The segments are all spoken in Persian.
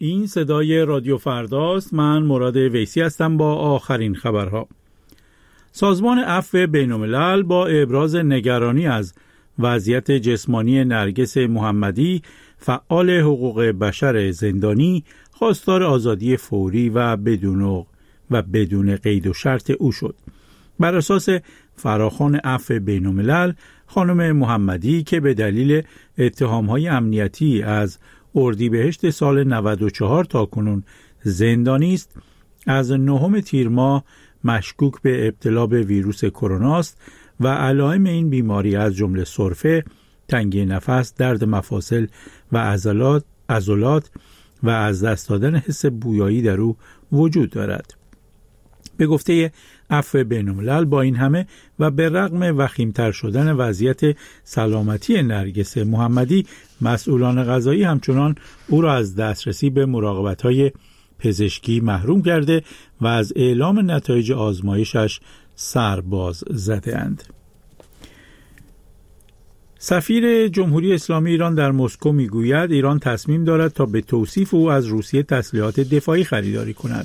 این صدای رادیو فرداست. من مراد ویسی هستم با آخرین خبرها. سازمان عفو بین‌الملل با ابراز نگرانی از وضعیت جسمانی نرگس محمدی، فعال حقوق بشر زندانی، خواستار آزادی فوری و بدون قید و شرط او شد. بر اساس فراخوان عفو بین‌الملل، خانم محمدی که به دلیل اتهام‌های امنیتی از اردیبهشت سال 94 تا کنون زندانی است، از 9 تیر ماه مشکوک به ابتلا به ویروس کرونا است و علائم این بیماری از جمله سرفه، تنگی نفس، درد مفاصل و عضلات و از دست دادن حس بویایی در او وجود دارد. به گفته عفو بین‌الملل با این همه و به رغم وخیم‌تر شدن وضعیت سلامتی نرگس محمدی، مسئولان قضایی همچنان او را از دسترسی به مراقبت‌های پزشکی محروم کرده و از اعلام نتایج آزمایشش سرباز زده‌اند. سفیر جمهوری اسلامی ایران در مسکو میگوید ایران تصمیم دارد تا به توصیف او از روسیه تسلیحات دفاعی خریداری کند.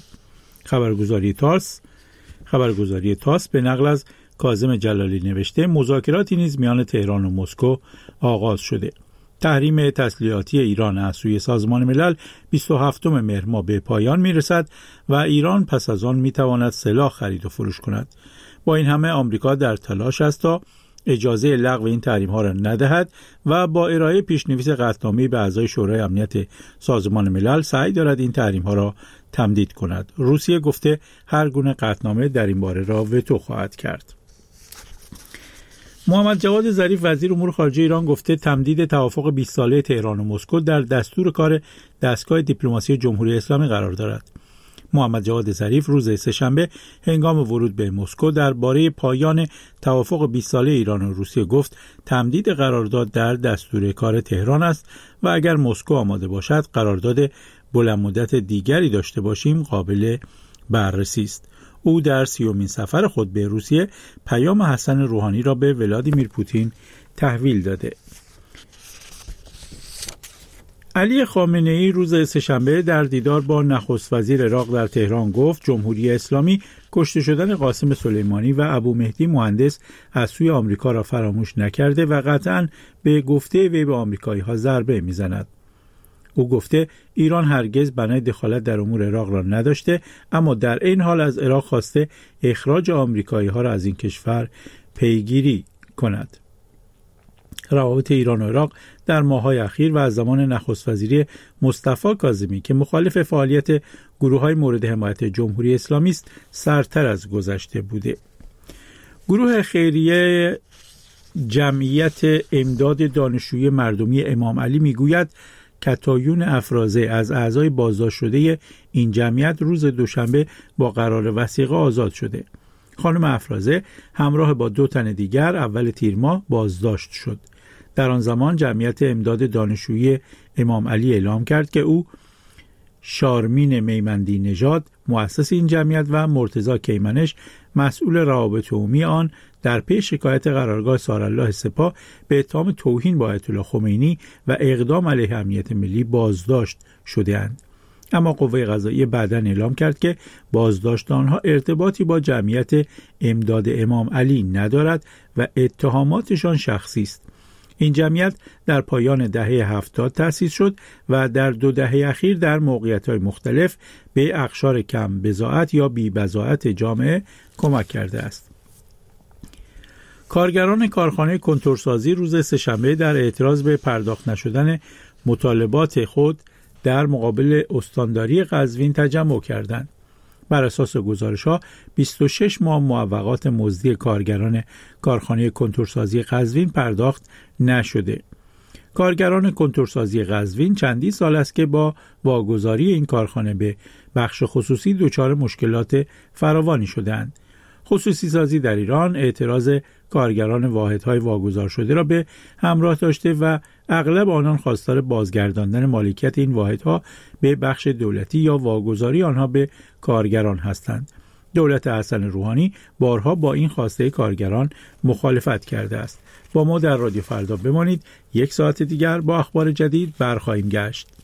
خبرگزاری تاس به نقل از کاظم جلالی نوشته مذاکراتی نیز میان تهران و مسکو آغاز شده. تحریم تسلیحاتی ایران از سوی سازمان ملل 27 مهر ماه به پایان میرسد و ایران پس از آن میتواند سلاح خرید و فروش کند. با این همه آمریکا در تلاش است تا اجازه لغو این تحریم ها را ندهد و با ارائه پیشنویس قطعنامه‌ای به اعضای شورای امنیت سازمان ملل سعی دارد این تحریم ها را تمدید کند. روسیه گفته هر گونه قطعنامه در این باره را وتو خواهد کرد. محمد جواد ظریف وزیر امور خارجه ایران گفته تمدید توافق 20 ساله تهران و مسکو در دستور کار دستگاه دیپلماسی جمهوری اسلامی قرار دارد. محمد جواد ظریف روز سه‌شنبه هنگام ورود به مسکو درباره پایان توافق 20 ساله ایران و روسیه گفت تمدید قرارداد در دستور کار تهران است و اگر مسکو آماده باشد قرارداد بلند مدت دیگری داشته باشیم قابل بررسی است. او در 30مین سفر خود به روسیه پیام حسن روحانی را به ولادیمیر پوتین تحویل داده. علی خامنه‌ای روز سه‌شنبه در دیدار با نخست وزیر عراق در تهران گفت جمهوری اسلامی کشته شدن قاسم سلیمانی و ابو مهدی مهندس از سوی آمریکا را فراموش نکرده و قطعاً به گفته وی به آمریکایی‌ها ضربه می‌زند. او گفته ایران هرگز بنای دخالت در امور عراق را نداشته، اما در این حال از عراق خواسته اخراج آمریکایی‌ها را از این کشور پیگیری کند. روابط ایران و عراق در ماه‌های اخیر و از زمان نخست وزیری مصطفی کاظمی که مخالف فعالیت گروه‌های مورد حمایت جمهوری اسلامی است سرتر از گذشته بوده. گروه خیریه جمعیت امداد دانشجویی مردمی امام علی میگوید کتایون افرازه از اعضای بازداشت شده این جمعیت روز دوشنبه با قرار وثیقه آزاد شده. خانم افرازه همراه با 2 تن دیگر اول تیر ماه بازداشت شد. در آن زمان جمعیت امداد دانشجویی امام علی اعلام کرد که او شارمین میمندی نژاد مؤسس این جمعیت و مرتضی کیمنش مسئول روابط عمومی آن در پی شکایت قرارگاه سارالله سپاه به اتهام توهین با آیت الله خمینی و اقدام علیه امنیت ملی بازداشت شده‌اند. اما قوه قضاییه بعداً اعلام کرد که بازداشت آنها ارتباطی با جمعیت امداد امام علی ندارد و اتهاماتشان شخصی است. این جمعیت در پایان دهه 70 تأسیس شد و در 2 دهه اخیر در موقعیت‌های مختلف به اقشار کم بضاعت یا بی بضاعت جامعه کمک کرده است. کارگران کارخانه کنتورسازی روز سه‌شنبه در اعتراض به پرداخت نشدن مطالبات خود در مقابل استانداری قزوین تجمع کردند. بر اساس گزارش‌ها 26 ماه معوقات مزدی کارگران کارخانه کنتورسازی قزوین پرداخت نشده. کارگران کنتورسازی قزوین چندی سال است که با واگذاری این کارخانه به بخش خصوصی دچار مشکلات فراوانی شدند. خصوصی سازی در ایران اعتراض کارگران واحدهای واگذار شده را به همراه داشته و اغلب آنان خواستار بازگرداندن مالکیت این واحدها به بخش دولتی یا واگذاری آنها به کارگران هستند. دولت حسن روحانی بارها با این خواسته کارگران مخالفت کرده است. با ما در رادیو فردا بمانید. 1 ساعت دیگر با اخبار جدید برخواهیم گشت.